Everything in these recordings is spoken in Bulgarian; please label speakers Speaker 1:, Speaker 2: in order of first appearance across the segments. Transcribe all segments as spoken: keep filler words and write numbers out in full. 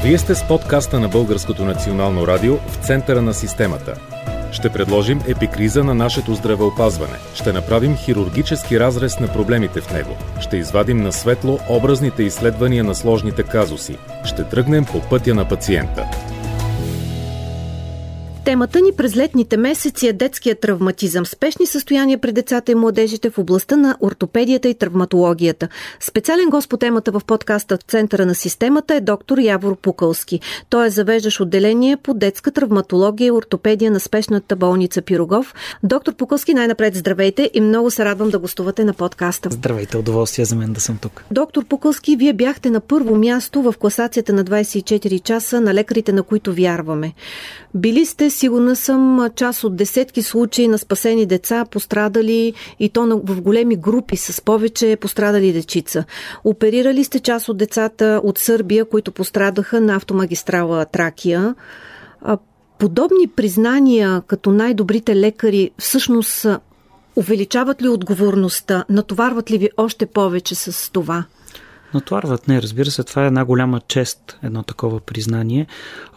Speaker 1: Вие сте с подкаста на Българското национално радио в центъра на системата. Ще предложим епикриза на нашето здравеопазване. Ще направим хирургически разрез на проблемите в него. Ще извадим на светло образните изследвания на сложните казуси. Ще тръгнем по пътя на пациента.
Speaker 2: Темата ни през летните месеци е детският травматизъм, спешни състояния при децата и младежите в областта на ортопедията и травматологията. Специален гост по темата в подкаста в центъра на системата е доктор Явор Пукълски. Той е завеждащ отделение по детска травматология и ортопедия на спешната болница Пирогов. Доктор Пукълски, най-напред здравейте и много се радвам да гостувате на подкаста.
Speaker 3: Здравейте, удоволствие за мен да съм тук.
Speaker 2: Доктор Пукълски, вие бяхте на първо място в класацията на двадесет и четири часа на лекарите, на които вярваме. Били сте, сигурна съм, част от десетки случаи на спасени деца, пострадали и то в големи групи с повече пострадали дечица. Оперирали сте част от децата от Сърбия, които пострадаха на автомагистрала Тракия. Подобни признания като най-добрите лекари всъщност увеличават ли отговорността? Натоварват ли ви още повече с това?
Speaker 3: Натоварват, не, разбира се, това е една голяма чест, едно такова признание.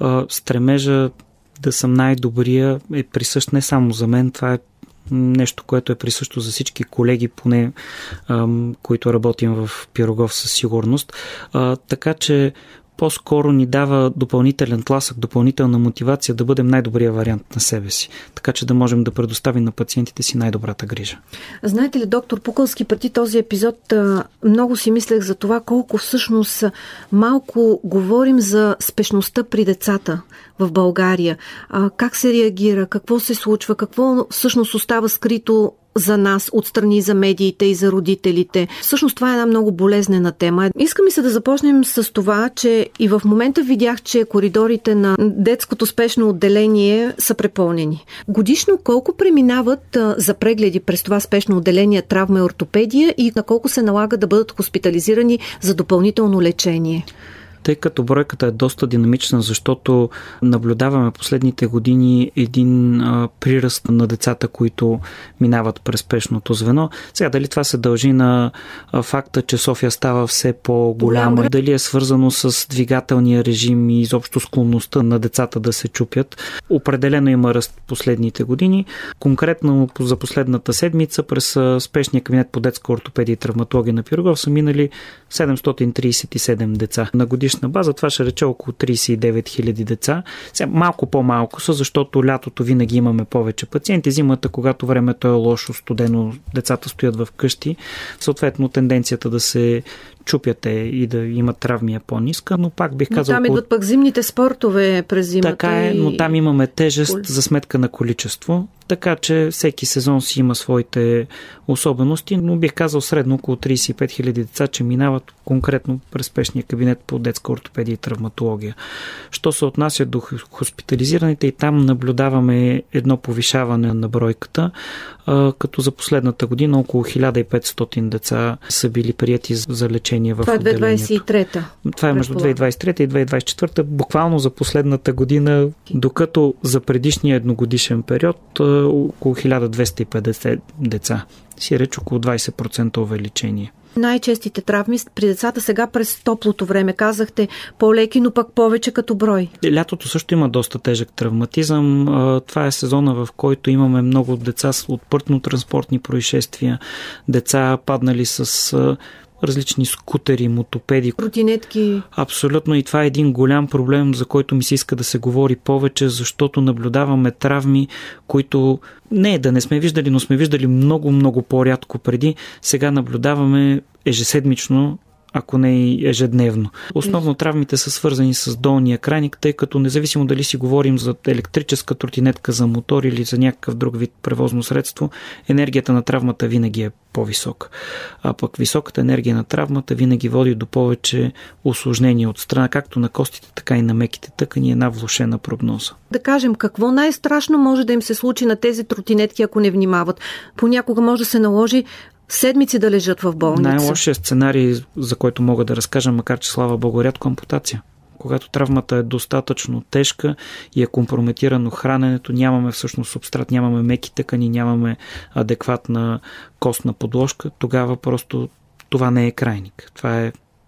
Speaker 3: Стремежа да съм най-добрия е присъщ не само за мен, това е нещо, което е присъщо за всички колеги, поне ам, които работим в Пирогов със сигурност. А, така че по-скоро ни дава допълнителен тласък, допълнителна мотивация да бъдем най-добрия вариант на себе си, така че да можем да предоставим на пациентите си най-добрата грижа.
Speaker 2: Знаете ли, доктор Пукълски, преди този епизод много си мислех за това колко всъщност малко говорим за спешността при децата в България. Как се реагира, какво се случва, какво всъщност остава скрито за нас, отстрани за медиите и за родителите. Всъщност това е една много болезнена тема. Искам и се да започнем с това, че и в момента видях, че коридорите на детското спешно отделение са препълнени. Годишно колко преминават за прегледи през това спешно отделение травма и ортопедия и на колко се налага да бъдат хоспитализирани за допълнително лечение?
Speaker 3: Тъй като бройката е доста динамична, защото наблюдаваме последните години един а, приръст на децата, които минават през спешното звено. Сега дали това се дължи на а, факта, че София става все по-голяма, Голям. Дали е свързано с двигателния режим и изобщо склонността на децата да се чупят. Определено има ръст последните години. Конкретно за последната седмица през а, спешния кабинет по детска ортопедия и травматология на Пирогов са минали седемстотин тридесет и седем деца на годишна база, това ще рече около тридесет и девет хиляди деца. Сега малко по-малко са, защото лятото винаги имаме повече пациенти. Зимата, когато времето е лошо, студено, децата стоят в къщи, съответно тенденцията да се чупят е и да имат травми е по-ниска, но пак бих казал...
Speaker 2: Но там идват около... пък зимните спортове през зимата.
Speaker 3: Така е, но там имаме тежест за сметка на количество, така че всеки сезон си има своите особености, но бих казал средно около тридесет и пет хиляди деца, че минават конкретно през спешния кабинет по детска ортопедия и травматология. Що се отнася до хоспитализираните, и там наблюдаваме едно повишаване на бройката, като за последната година около хиляда и петстотин деца са били приети за лечение в отделението.
Speaker 2: Това е две хиляди двадесет и трета.
Speaker 3: Това е между две хиляди двадесет и трета и две хиляди двадесет и четвърта. Буквално за последната година, докато за предишния едногодишен период около хиляда двеста и петдесет деца. Си реч около двадесет процента увеличение.
Speaker 2: Най-честите травми при децата сега през топлото време. Казахте по-леки, но пък повече като брой. Лятото
Speaker 3: също има доста тежък травматизъм. Това е сезона, в който имаме много деца от пътно-транспортни происшествия, деца паднали с различни скутери, мотопеди.
Speaker 2: Тротинетки.
Speaker 3: Абсолютно, и това е един голям проблем, за който ми се иска да се говори повече, защото наблюдаваме травми, които не е да не сме виждали, но сме виждали много-много по-рядко преди. Сега наблюдаваме ежеседмично, ако не и ежедневно. Основно травмите са свързани с долния крайник, тъй като независимо дали си говорим за електрическа тротинетка, за мотор или за някакъв друг вид превозно средство, енергията на травмата винаги е по-висока. А пък високата енергия на травмата винаги води до повече усложнения от страна, както на костите, така и на меките тъкани, една влошена прогноза.
Speaker 2: Да кажем, какво най-страшно може да им се случи на тези тротинетки, ако не внимават? Понякога може да се наложи седмици да лежат в болница.
Speaker 3: Най-лошият сценарий, за който мога да разкажа, макар че слава Богу, рядко ампутация. Когато травмата е достатъчно тежка и е компрометирано храненето, нямаме всъщност субстрат, нямаме меки тъкани, нямаме адекватна костна подложка, тогава просто това не е крайник. Това е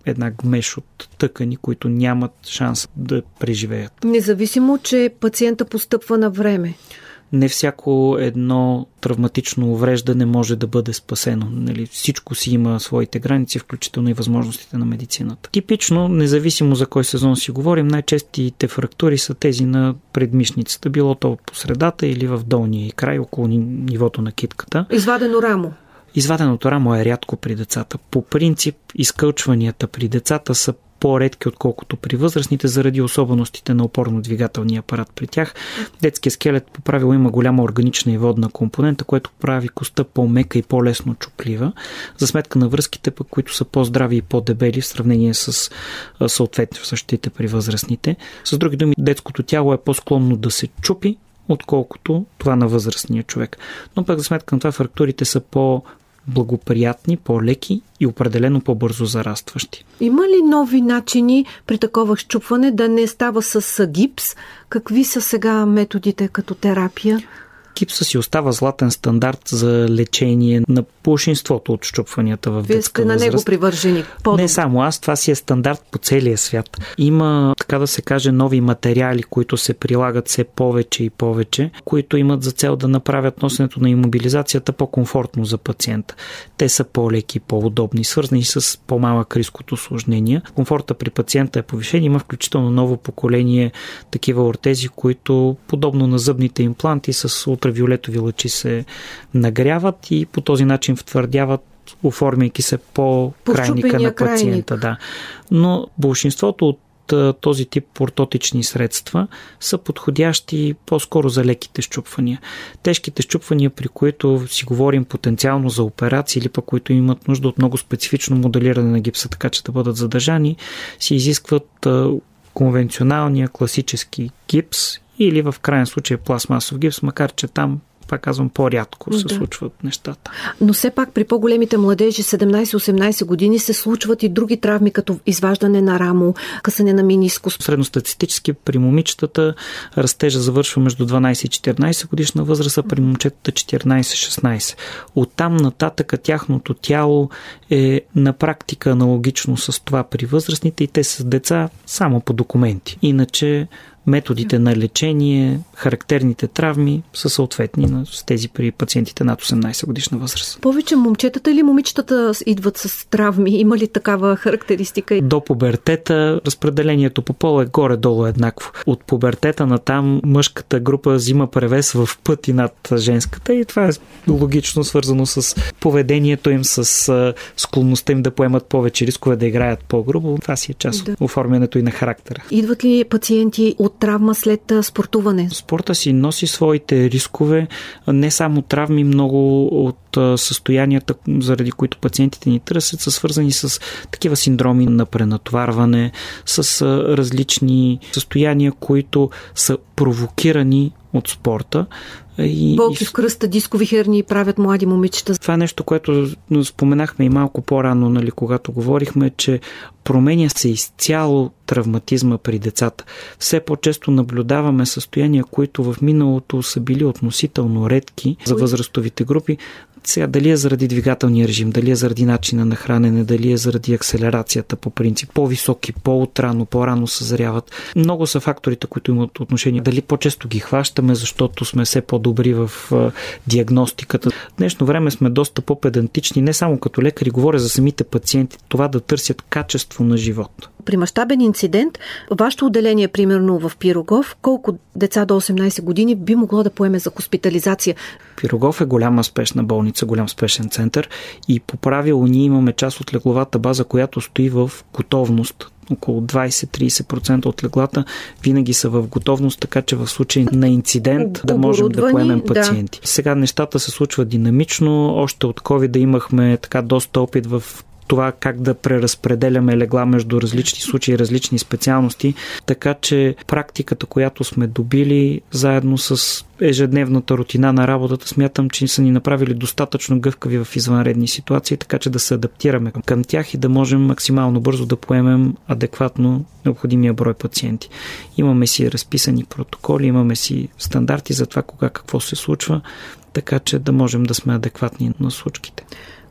Speaker 3: една гмеш от тъкани, които нямат шанс да преживеят.
Speaker 2: Независимо, че пациента постъпва на време.
Speaker 3: Не всяко едно травматично увреждане може да бъде спасено. Нали, всичко си има своите граници, включително и възможностите на медицината. Типично, независимо за кой сезон си говорим, най-честите фрактури са тези на предмишницата, било то по средата или в долния край, около нивото на китката.
Speaker 2: Извадено рамо.
Speaker 3: Изваденото рамо е рядко при децата. По принцип, изкълчванията при децата са по-редки, отколкото при възрастните, заради особеностите на опорно-двигателния апарат при тях. Детският скелет по правило има голяма органична и водна компонента, което прави костта по-мека и по-лесно чуплива, за сметка на връзките, пък, които са по-здрави и по-дебели в сравнение с съответно същите при възрастните. С други думи, детското тяло е по-склонно да се чупи, отколкото това на възрастния човек. Но пък за сметка на това фрактурите са по благоприятни, по-леки и определено по-бързо зарастващи.
Speaker 2: Има ли нови начини при такова счупване да не става с гипс? Какви са сега методите като терапия?
Speaker 3: Гипса си остава златен стандарт за лечение на большинството от счупванията в
Speaker 2: Вие
Speaker 3: детска
Speaker 2: сте
Speaker 3: възраст.
Speaker 2: на него привържени. По-добре.
Speaker 3: Не само аз, това си е стандарт по целия свят. Има, така да се каже, нови материали, които се прилагат все повече и повече, които имат за цел да направят носенето на имобилизацията по-комфортно за пациента. Те са по-леки, по-удобни, свързани с по-малък риск от усложнения. Комфорта при пациента е повишен. Има включително ново поколение такива ортези, които подобно на зъбните импланти с ултравиолетови лъчи се нагряват и по този начин втвърдяват, оформяйки се по крайника на пациента. Да. Но большинството от този тип ортотични средства са подходящи по-скоро за леките счупвания. Тежките счупвания, при които си говорим потенциално за операции или пък които имат нужда от много специфично моделиране на гипса, така че да бъдат задържани, си изискват конвенционалния класически гипс или в крайен случай пластмасов гипс, макар че там, пак казвам, по-рядко се да. случват нещата.
Speaker 2: Но все пак при по-големите младежи, седемнайсет-осемнайсет години, се случват и други травми, като изваждане на рамо, късане на менискус.
Speaker 3: Средностатистически при момичетата растежа завършва между дванайсет и четиринайсет годишна възраст, а при момчетата четиринайсет-шестнайсет. Оттам нататък тяхното тяло е на практика аналогично с това при възрастните и те са деца само по документи. Иначе методите на лечение, характерните травми са съответни на тези при пациентите над осемнайсет годишна възраст.
Speaker 2: Повече момчетата или момичетата идват с травми? Има ли такава характеристика?
Speaker 3: До пубертета разпределението по пол е горе-долу еднакво. От пубертета натам мъжката група взима превес в пъти над женската и това е логично свързано с поведението им, с склонността им да поемат повече рискове, да играят по-грубо. Това си е част да. от оформянето и на характера.
Speaker 2: Идват ли пациенти от травма след спортуване?
Speaker 3: Спорта си носи своите рискове, не само травми, много от състоянията, заради които пациентите ни търсят, са свързани с такива синдроми на пренатоварване, с различни състояния, които са провокирани от спорта.
Speaker 2: И, болки в кръста, дискови хернии правят млади момичета.
Speaker 3: Това е нещо, което споменахме и малко по-рано, нали, когато говорихме, че променя се изцяло травматизма при децата. Все по-често наблюдаваме състояния, които в миналото са били относително редки за възрастовите групи. Сега, дали е заради двигателния режим, дали е заради начина на хранене, дали е заради акселерацията по принцип, по-високи, по-отрано, по-рано съзряват. Много са факторите, които имат отношение. Дали по-често ги хващаме, защото сме все по-добри в диагностиката. В днешно време сме доста по-педантични, не само като лекари, говоря за самите пациенти, това да търсят качество на живот.
Speaker 2: При мащабен инцидент, вашето отделение, примерно в Пирогов, колко деца до осемнайсет години би могло да поеме за хоспитализация?
Speaker 3: Пирогов е голяма спешна болница, голям спешен център и по правило ние имаме част от легловата база, която стои в готовност. Около двайсет-трийсет процента от леглата винаги са в готовност, така че в случай на инцидент да можем да поемем пациенти. Да. Сега нещата се случват динамично. Още от ковид имахме така доста опит в това как да преразпределяме легла между различни случаи, различни специалности, така че практиката, която сме добили заедно с ежедневната рутина на работата, смятам, че са ни направили достатъчно гъвкави в извънредни ситуации, така че да се адаптираме към тях и да можем максимално бързо да поемем адекватно необходимия брой пациенти. Имаме си разписани протоколи, имаме си стандарти за това кога какво се случва, така че да можем да сме адекватни на случките.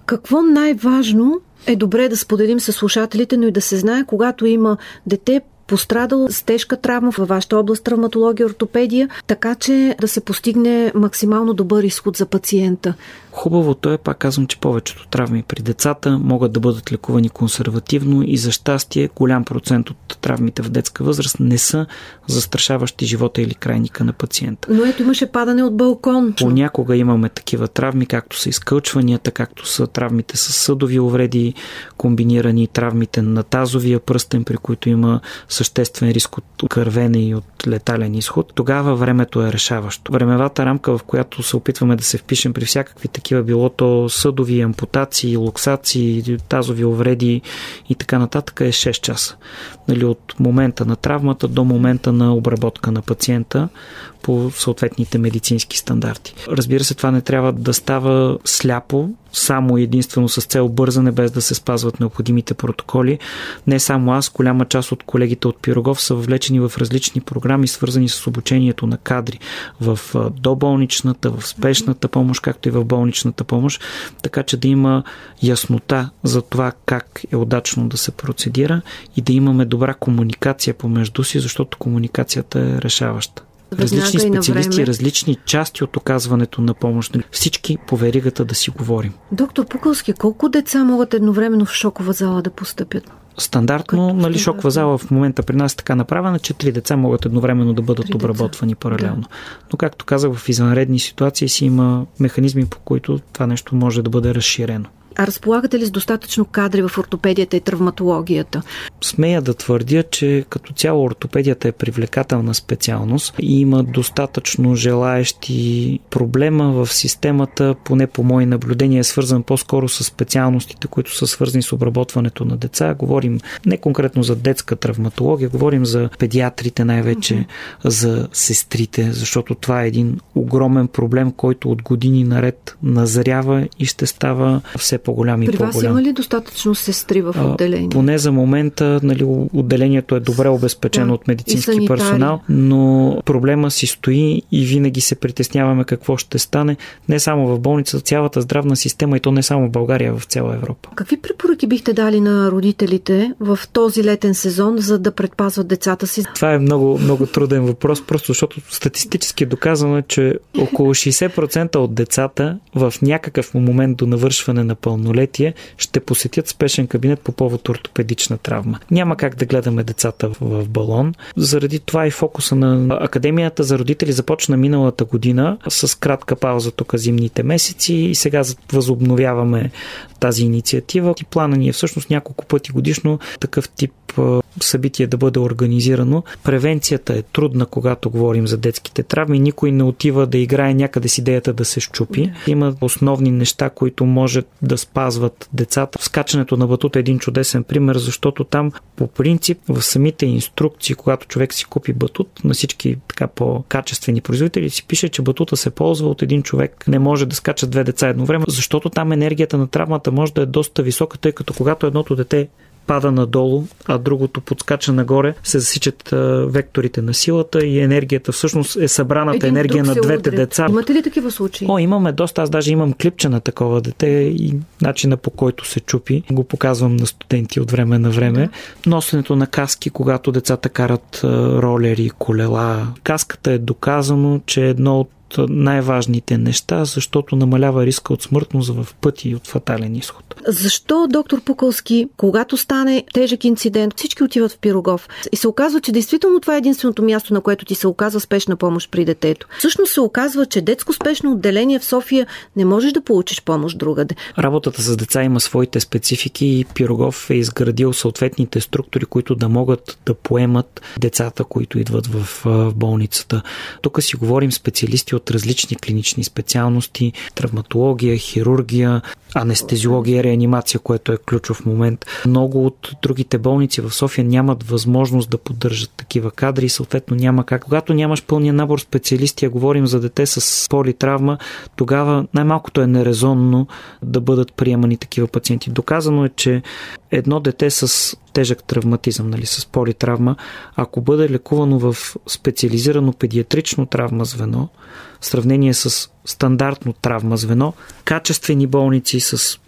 Speaker 2: Какво най-важно е добре да споделим с слушателите, но и да се знае, когато има дете пострадало с тежка травма във вашата област травматология, ортопедия, така че да се постигне максимално добър изход за пациента?
Speaker 3: Хубавото е, пак казвам, че повечето травми при децата могат да бъдат лекувани консервативно и за щастие голям процент от травмите в детска възраст не са застрашаващи живота или крайника на пациента.
Speaker 2: Но ето имаше падане от балкон.
Speaker 3: Понякога имаме такива травми, както са изкълчванията, както са травмите с съдови увреди, комбинирани травмите на тазовия пръстен, при които има съществен риск от кървене и от летален изход. Тогава времето е решаващо. Времевата рамка, в която се опитваме да се впишем при всякакви такива, било то съдови, ампутации, луксации, тазови увреди и така нататък, е шест часа. Нали, от момента на травмата до момента на обработка на пациента по съответните медицински стандарти. Разбира се, това не трябва да става сляпо, само единствено с цел бързане, без да се спазват необходимите протоколи. Не само аз, голяма част от колегите от Пирогов са въвлечени в различни програми, свързани с обучението на кадри в доболничната, в спешната помощ, както и в болничната помощ, така че да има яснота за това как е удачно да се процедира и да имаме добра комуникация помежду си, защото комуникацията е решаваща. Различни специалисти, различни части от оказването на помощ. Всички по веригата да си говорим.
Speaker 2: Доктор Пукълски, колко деца могат едновременно в шокова зала да постъпят?
Speaker 3: Стандартно, нали, шокова зала в момента при нас е така направена, че три деца могат едновременно да бъдат обработвани паралелно. Да. Но както казах, в извънредни ситуации си има механизми, по които това нещо може да бъде разширено.
Speaker 2: А разполагате ли с достатъчно кадри в ортопедията и травматологията?
Speaker 3: Смея да твърдя, че като цяло ортопедията е привлекателна специалност и има достатъчно желаещи. Проблема в системата, поне по мои наблюдения, е свързан по-скоро с специалностите, които са свързани с обработването на деца. Говорим не конкретно за детска травматология, говорим за педиатрите най-вече, mm-hmm. за сестрите, защото това е един огромен проблем, който от години наред назрява и ще става все по-голям и
Speaker 2: При
Speaker 3: по-голям.
Speaker 2: При вас има ли достатъчно сестри в отделение?
Speaker 3: А, поне за момента, нали, отделението е добре обезпечено да, от медицински персонал, но проблема си стои и винаги се притесняваме какво ще стане не само в болницата, цялата здравна система, и то не само в България, а в цяла Европа.
Speaker 2: Какви препоръки бихте дали на родителите в този летен сезон, за да предпазват децата си?
Speaker 3: Това е много, много труден въпрос, просто защото статистически е доказано, че около шейсет процента от децата в някакъв момент до навършване на пълнолетие ще посетят спешен кабинет по повод ортопедична травма. Няма как да гледаме децата в балон. Заради това и фокуса на Академията за родители започна миналата година с кратка пауза тук зимните месеци и сега възобновяваме тази инициатива. И плана ни е всъщност няколко пъти годишно такъв тип събитие да бъде организирано. Превенцията е трудна, когато говорим за детските травми. Никой не отива да играе някъде с идеята да се счупи. Има основни неща, които може да спазват децата. Скачането на батут е един чудесен пример, защото там по принцип в самите инструкции, когато човек си купи батут, на всички така по-качествени производители си пише, че батута се ползва от един човек. Не може да скача две деца едновременно, защото там енергията на травмата може да е доста висока, тъй като когато едното дете пада надолу, а другото подскача нагоре, се засичат а, векторите на силата и енергията всъщност е събраната Един енергия на двете удрят. деца.
Speaker 2: Имате ли такива случаи?
Speaker 3: О, имаме доста. Аз даже имам клипче на такова дете и начина, по който се чупи. Го показвам на студенти от време на време. Да. Носенето на каски, когато децата карат а, ролери, колела. Каската е доказано, че е едно от най-важните неща, защото намалява риска от смъртност в пъти и от фатален изход.
Speaker 2: Защо, доктор Пукълски, когато стане тежък инцидент, всички отиват в Пирогов и се оказва, че действително това е единственото място, на което ти се оказва спешна помощ при детето? Всъщност се оказва, че детско спешно отделение в София не можеш да получиш помощ другаде.
Speaker 3: Работата с деца има своите специфики и Пирогов е изградил съответните структури, които да могат да поемат децата, които идват в, в болницата. Тук си говорим специалисти от различни клинични специалности, травматология, хирургия, анестезиология, реанимация, което е ключов момент. Много от другите болници в София нямат възможност да поддържат такива кадри и съответно няма как. Когато нямаш пълния набор специалисти, а говорим за дете с политравма, тогава най-малкото е нерезонно да бъдат приемани такива пациенти. Доказано е, че едно дете с тежък травматизъм, нали, с политравма, ако бъде лекувано в специализирано педиатрично травма звено, в сравнение с стандартно травма звено, качествени болници с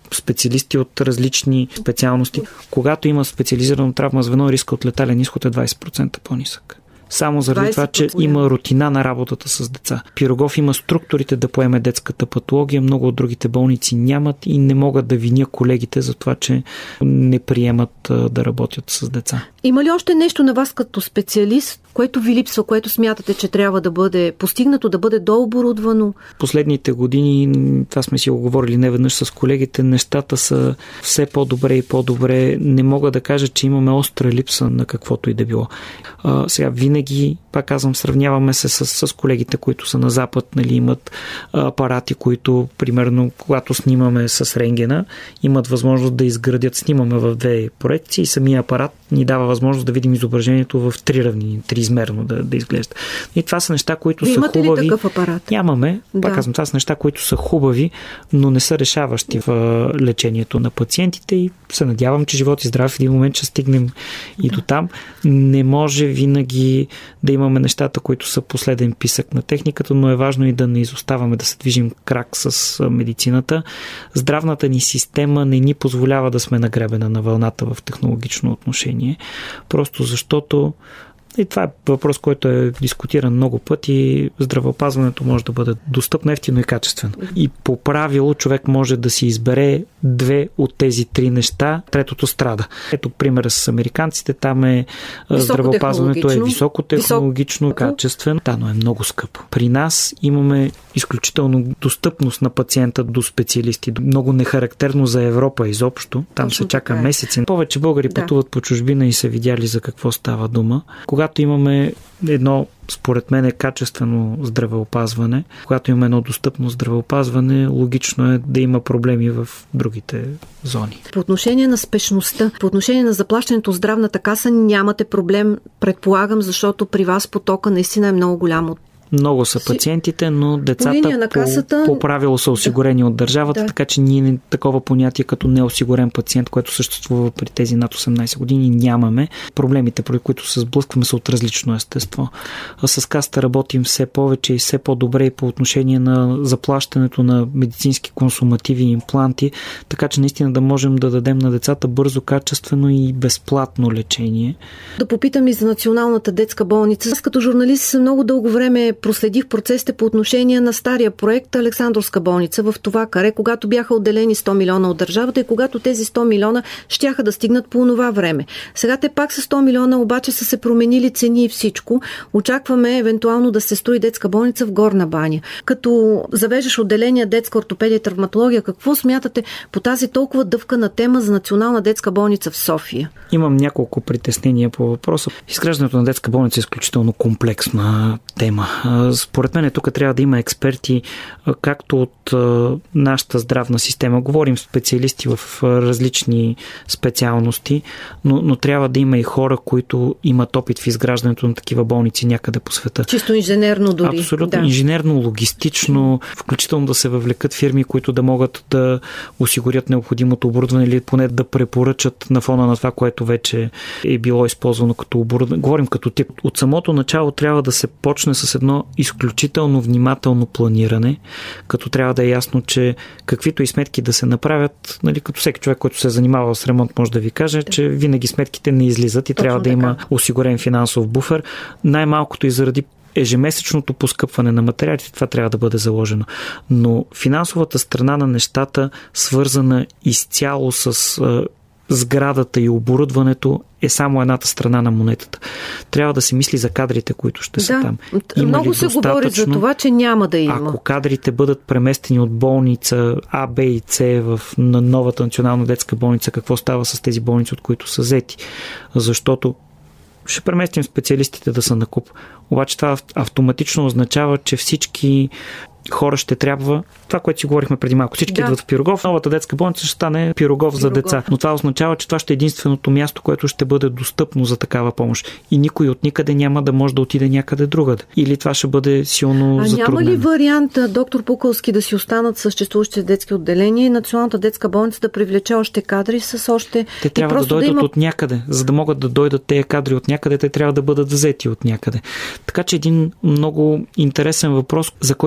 Speaker 3: специалисти от различни специалности. Когато има специализирано травма звено, риска от летален изход е двайсет процента по-нисък. Само заради това, че има рутина на работата с деца. Пирогов има структурите да поеме детската патология, много от другите болници нямат и не могат да виня колегите за това, че не приемат да работят с деца.
Speaker 2: Има ли още нещо на вас като специалист, което ви липсва, което смятате, че трябва да бъде постигнато, да бъде дооборудвано?
Speaker 3: Последните години, това сме си го говорили неведнъж с колегите, нещата са все по-добре и по-добре. Не мога да кажа, че имаме остра липса на каквото и да било. А, сега винаги, пак казвам, сравняваме се с, с колегите, които са на Запад, нали, имат апарати, които, примерно, когато снимаме с рентгена, имат възможност да изградят, снимаме в две проекции и самия апарат ни дава възможност да видим изображението в три равнини, триизмерно да, да изглежда. И това са неща, които
Speaker 2: Ви
Speaker 3: са
Speaker 2: имате
Speaker 3: хубави.
Speaker 2: Ли такъв апарат?
Speaker 3: Нямаме.
Speaker 2: Да.
Speaker 3: Пак казвам, това са неща, които са хубави, но не са решаващи в лечението на пациентите и се надявам, че живот и здраве в един момент ще стигнем и да. До там. Не може винаги да имаме нещата, които са последен писък на техниката, но е важно и да не изоставаме, да се движим крак с медицината. Здравната ни система не ни позволява да сме нагребена на вълната в технологично отношение, просто защото и това е въпрос, който е дискутиран много пъти. Здравеопазването може да бъде достъпно, ефтино и качествено. И по правило човек може да си избере две от тези три неща, третото страда. Ето примера с американците, там е здравеопазването е високотехнологично, Висок... качествено, да, но е много скъпо. При нас имаме изключително достъпност на пациента до специалисти, много нехарактерно за Европа изобщо. Там Точно се чака е. месеци. Повече българи да. пътуват по чужбина и са видяли за какво става дума. Когато имаме едно, според мен, е качествено здравеопазване, когато имаме едно достъпно здравеопазване, логично е да има проблеми в другите зони.
Speaker 2: По отношение на спешността, по отношение на заплащането от здравната каса нямате проблем, предполагам, защото при вас потока наистина е много голям.
Speaker 3: Много са пациентите, но децата
Speaker 2: по, касата...
Speaker 3: по, по правило са осигурени да. от държавата, да. така че ние такова понятие като неосигурен пациент, което съществува при тези над осемнайсет години, нямаме. Проблемите, при които се сблъскваме, са от различно естество. А с касата работим все повече и все по-добре и по отношение на заплащането на медицински консумативи и импланти, така че наистина да можем да дадем на децата бързо, качествено и безплатно лечение.
Speaker 2: Да попитам и за Националната детска болница. Аз като журналист много дълго време проследих процесите по отношение на стария проект Александровска болница в това каре, когато бяха отделени сто милиона от държавата и когато тези сто милиона щяха да стигнат по онова време. Сега те пак са сто милиона, обаче са се променили цени и всичко. Очакваме евентуално да се строи детска болница в Горна баня. Като завеждаш отделение детска ортопедия и травматология, какво смятате по тази толкова дъвкана тема за Национална детска болница в София?
Speaker 3: Имам няколко притеснения по въпроса. Изграждането на детска болница е изключително комплексна тема. Според мен тук трябва да има експерти както от нашата здравна система. Говорим специалисти в различни специалности, но, но трябва да има и хора, които имат опит в изграждането на такива болници някъде по света.
Speaker 2: Чисто инженерно дори.
Speaker 3: Абсолютно
Speaker 2: да.
Speaker 3: инженерно, логистично, включително да се въвлекат фирми, които да могат да осигурят необходимото оборудване или поне да препоръчат на фона на това, което вече е било използвано като оборудване. Говорим като тип. От самото начало трябва да се почне с едно изключително внимателно планиране, като трябва да е ясно, че каквито и сметки да се направят, нали, като всеки човек, който се е занимавал с ремонт, може да ви каже, да. че винаги сметките не излизат и Точно трябва да така. има осигурен финансов буфер. Най-малкото и заради ежемесечното поскъпване на материалите, това трябва да бъде заложено. Но финансовата страна на нещата, свързана изцяло с а, сградата и оборудването, е само едната страна на монетата. Трябва да се мисли за кадрите, които ще
Speaker 2: да,
Speaker 3: са там.
Speaker 2: Има много се говори за това, че няма да има.
Speaker 3: Ако кадрите бъдат преместени от болница А, Б и С в на новата Национална детска болница, какво става с тези болници, от които са взети? Защото ще преместим специалистите да са на куп. Обаче това автоматично означава, че всички хора ще трябва, това, което си говорихме преди малко, всички да. идват в Пирогов, новата детска болница ще стане Пирогов, Пирогов за деца. Но това означава, че това ще е единственото място, което ще бъде достъпно за такава помощ. И никой от никъде няма да може да отиде някъде другаде. Или това ще бъде силно
Speaker 2: а
Speaker 3: затруднено.
Speaker 2: Няма ли вариант, доктор Пукалски, да си останат съществуващите детски отделения и Националната детска болница да привлече още кадри с още...
Speaker 3: Те трябва да дойдат да има... от някъде. За да могат да дойдат тези кадри от някъде, те трябва да бъдат взети от някъде. Така че един много интересен въпрос, за който трябва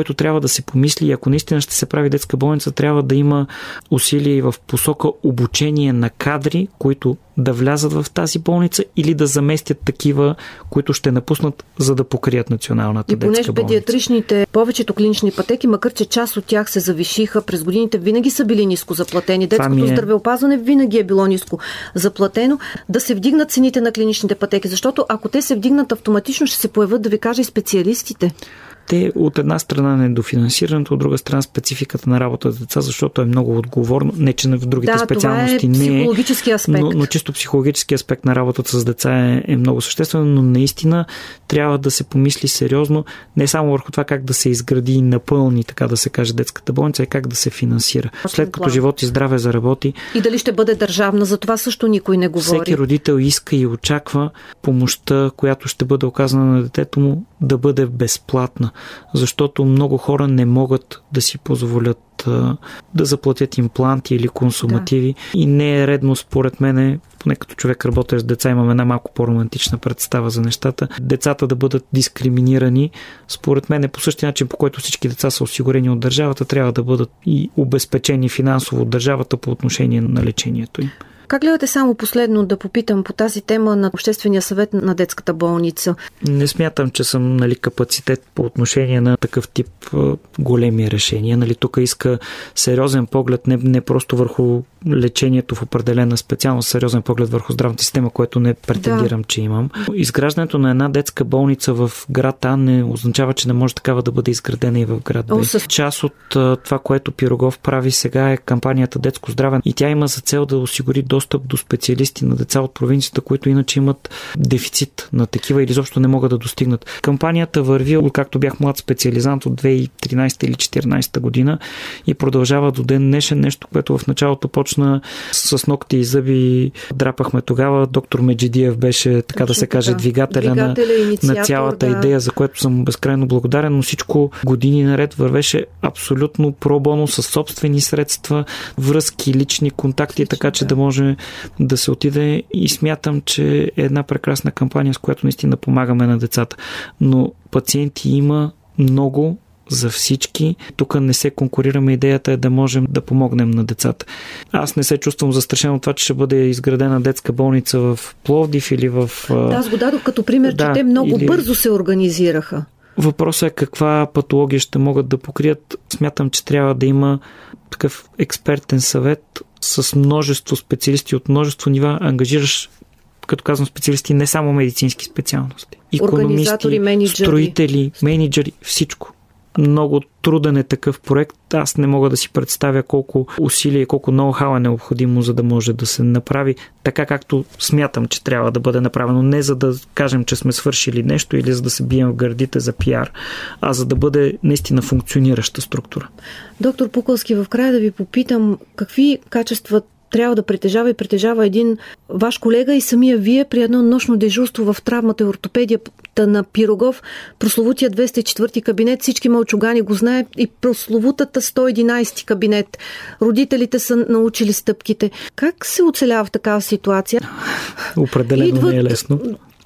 Speaker 3: да се помисли, ако наистина ще се прави детска болница, трябва да има усилия и в посока обучение на кадри, които да влязат в тази болница или да заместят такива, които ще напуснат, за да покрият националната детска болница.
Speaker 2: И понеже педиатричните, повечето клинични пътеки, макар че част от тях се завишиха през годините, винаги са били ниско заплатени. Детското е... здравеопазване винаги е било ниско заплатено. Да се вдигнат цените на клиничните пътеки, защото ако те се вдигнат, автоматично ще се появят, да ви кажа, и специалистите.
Speaker 3: Те от една страна недофинансирането, от друга страна спецификата на работа с деца, защото е много отговорно. Не, че в другите
Speaker 2: да,
Speaker 3: специалности
Speaker 2: това е
Speaker 3: не е,
Speaker 2: психологически аспект.
Speaker 3: Но, но чисто психологически аспект на работата с деца е, е много съществен, но наистина трябва да се помисли сериозно не само върху това как да се изгради и напълни, така да се каже, детската болница, а как да се финансира. След като живот и здраве заработи.
Speaker 2: И дали ще бъде държавна, за това също никой не говори.
Speaker 3: Всеки родител иска и очаква помощта, която ще бъде оказана на детето му, да бъде безплатна, защото много хора не могат да си позволят а, да заплатят импланти или консумативи да. И не е редно, според мен, поне като човек работя с деца, имам една малко по-романтична представа за нещата, децата да бъдат дискриминирани. Според мен по същия начин, по който всички деца са осигурени от държавата, трябва да бъдат и обезпечени финансово от държавата по отношение на лечението им.
Speaker 2: Как гледате, само последно да попитам по тази тема на Обществения съвет на детската болница?
Speaker 3: Не смятам, че съм, нали, капацитет по отношение на такъв тип а, големи решения. Нали, тук иска сериозен поглед, не, не просто върху лечението в определена специалност, сериозен поглед върху здравната система, което не претендирам, да. Че имам. Изграждането на една детска болница в град А не означава, че не може такава да бъде изградена и в град Б. О, с... Част от а, това, което Пирогов прави сега, е кампанията Детско здраве и тя има за цел да осигури достъп до специалисти на деца от провинцията, които иначе имат дефицит на такива или изобщо не могат да достигнат. Кампанията върви, както бях млад специализант от две хиляди и тринадесета или четиринадесета година и продължава до ден днешен, нещо, което в началото почна с ногти и зъби. Драпахме тогава. Доктор Меджидиев беше, така Точно да се каже, двигателя, двигателя на, на цялата да. идея, за което съм безкрайно благодарен, но всичко години наред вървеше абсолютно пробоно, със собствени средства, връзки, лични контакти, Лично, така че да. да може да се отиде, и смятам, че е една прекрасна кампания, с която наистина помагаме на децата. Но пациенти има много за всички. Тук не се конкурираме. Идеята е да можем да помогнем на децата. Аз не се чувствам застрашен от това, че ще бъде изградена детска болница в Пловдив или в...
Speaker 2: Да, аз го дадох като пример, да, че те много или... бързо се организираха.
Speaker 3: Въпросът е каква патология ще могат да покрият. Смятам, че трябва да има такъв експертен съвет с множество специалисти от множество нива, ангажираш, като казвам специалисти, не само медицински специалности. Икономисти, менеджери. Строители, менеджери, всичко. Много труден е такъв проект. Аз не мога да си представя колко усилия и колко ноу-хау е необходимо, за да може да се направи така, както смятам, че трябва да бъде направено. Не за да кажем, че сме свършили нещо или за да се бием в гърдите за пиар, а за да бъде наистина функционираща структура.
Speaker 2: Доктор Пукълски, в края да ви попитам, какви качества трябва да притежава и притежава един ваш колега и самия вие при едно нощно дежурство в травмата и ортопедията на Пирогов, прословутия двеста и четвърти кабинет, всички мълчугани го знаят, и прословутата сто и единадесети кабинет. Родителите са научили стъпките. Как се оцелява в такава ситуация?
Speaker 3: Определено Идват... не е лесно.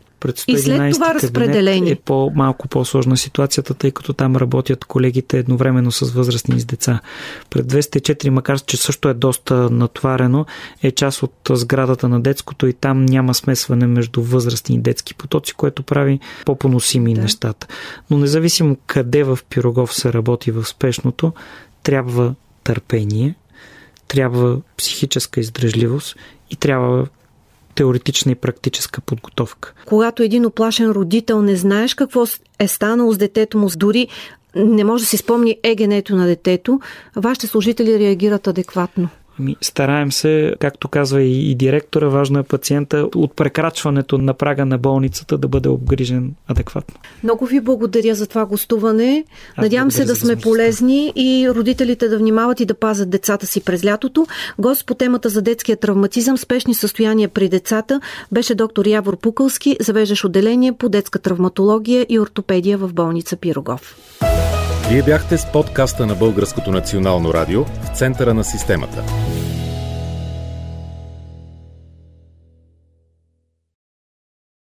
Speaker 2: И след това разпределение.
Speaker 3: Е по, малко по-сложна ситуацията, тъй като там работят колегите едновременно с възрастни и с деца. Пред двеста и четири, макар че също е доста натоварено, е част от сградата на детското и там няма смесване между възрастни и детски потоци, което прави по-поносими да. нещата. Но независимо къде в Пирогов се работи в спешното, трябва търпение, трябва психическа издръжливост и трябва теоретична и практическа подготовка.
Speaker 2: Когато един оплашен родител не знаеш какво е станало с детето му, дори не може да си спомни егенето на детето, вашите служители реагират адекватно.
Speaker 3: Ами, стараем се, както казва и, и директора, важно е пациента от прекрачването на прага на болницата да бъде обгрижен адекватно.
Speaker 2: Много ви благодаря за това гостуване. Аз Надявам се да сме полезни и родителите да внимават и да пазят децата си през лятото. Гост по темата за детския травматизъм, спешни състояния при децата беше доктор Явор Пукълски, завеждащ отделение по детска травматология и ортопедия в болница Пирогов.
Speaker 1: Вие бяхте с подкаста на Българското национално радио в центъра на системата.